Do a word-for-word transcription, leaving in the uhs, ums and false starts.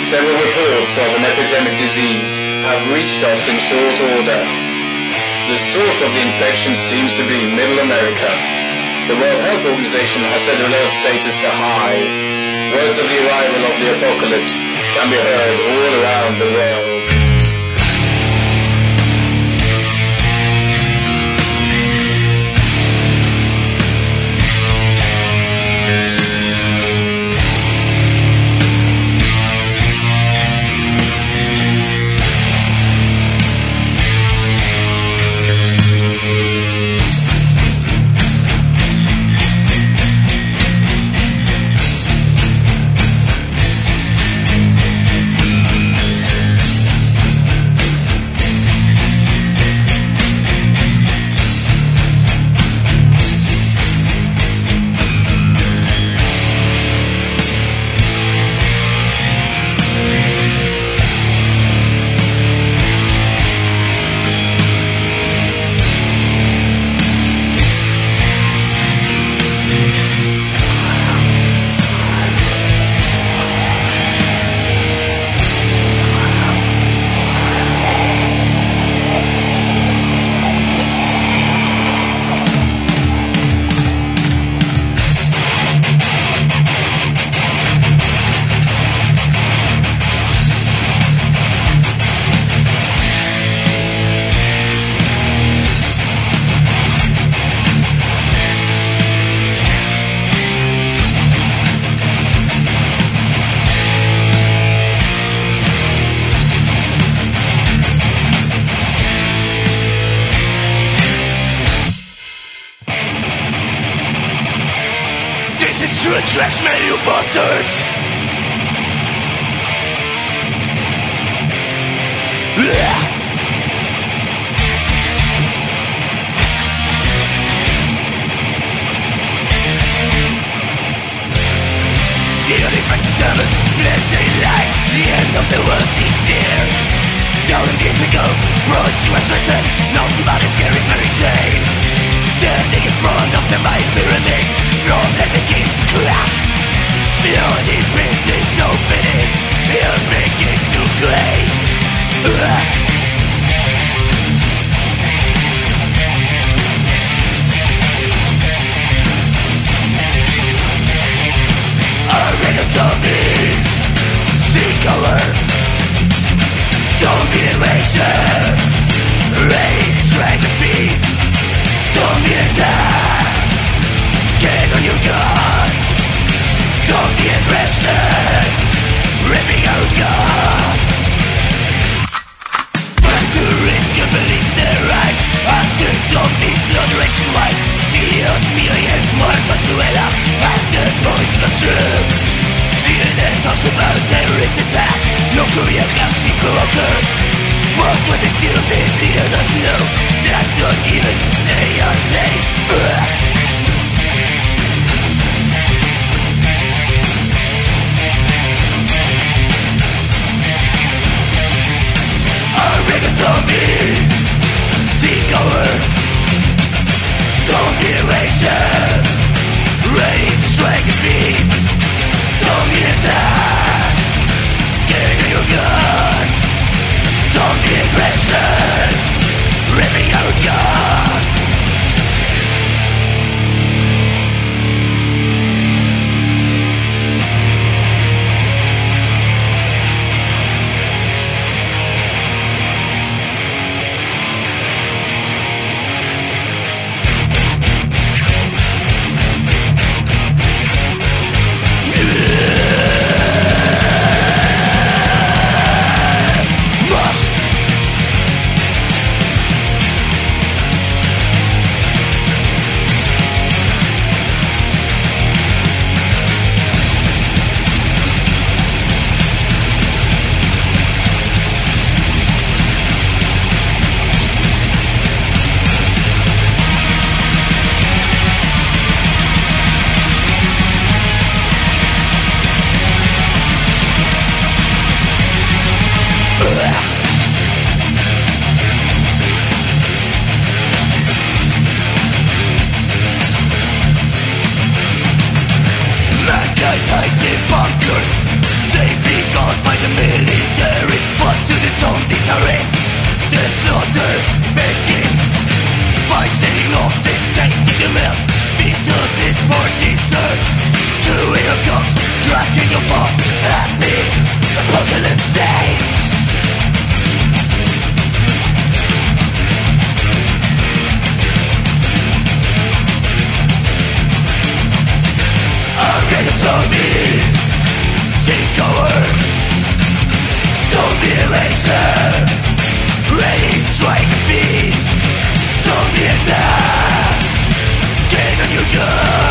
Several reports of an epidemic disease have reached us in short order. The source of the infection seems to be Middle America. The World Health Organization has set the alert status to high. Words of the arrival of the apocalypse can be heard all around the world. To attract many bastards. Yeah. The only twenty-seven, blessed light, the end of the world is near. Thousand years ago, Rosie was written, nothing but a scary fairy tale. Standing in front of the Mayan pyramid, Rome let begin to crack. The only wind is opening, the earth begins to quake. Arena zombies, see color, zombie invasion, rage, strike the beast, zombie attack. Get on your guard, zombie aggression, ripping our guts. Back to risk and believe their eyes. After zombies, slaughterration wide. Dios mío, y es muerto Venezuela. After boys not true. C N N talks about terrorist attack. North Korea claims to be broken. What would they still be? Neither does know that not even they are safe. enemies. Take over. Don't be a racer. Ready to strike a beat. Don't be a dad. Get on your gun.